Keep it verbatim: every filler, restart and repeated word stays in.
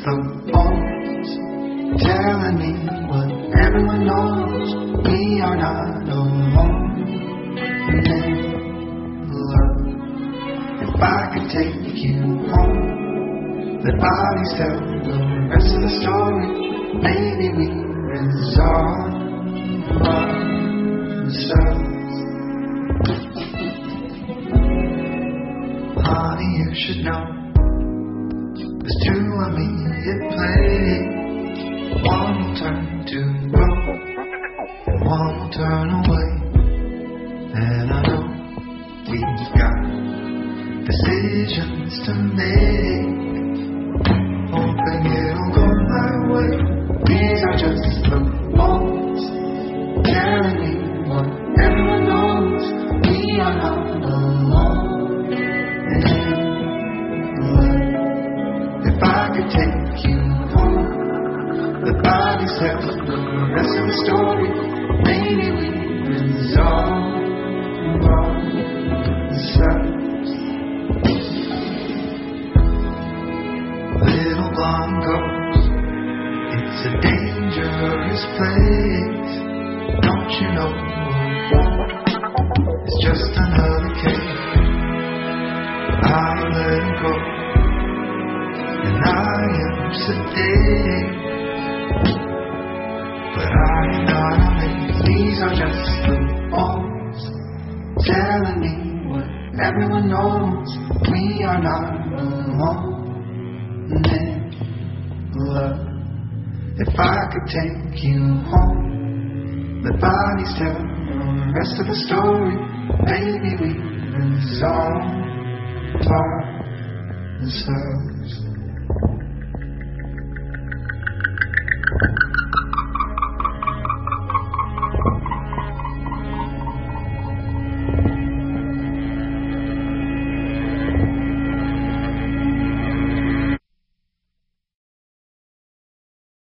the bones telling me what everyone knows. We are not alone in love. If I could take you home, let bodies tell the rest of the story. Maybe we resolve ourselves. Honey, you should know there's two immediate plays. One will turn to gold, one will turn away. And I know we've got decisions to make. Hoping it'll go my way. These are just the bones telling me what everyone knows. We are not alone in love. If I could take you home, the bodies tell the rest of the story. Maybe we resolve ourselves. Little blonde ghost, it's a dangerous place. Don't you know? It's just another case. I let him go, and I am sedate. But I am not amazed. These are just the bones telling me what everyone knows. We are not alone in love. If I could take you home, the bodies tell the rest of the story. Maybe we resolve ourselves.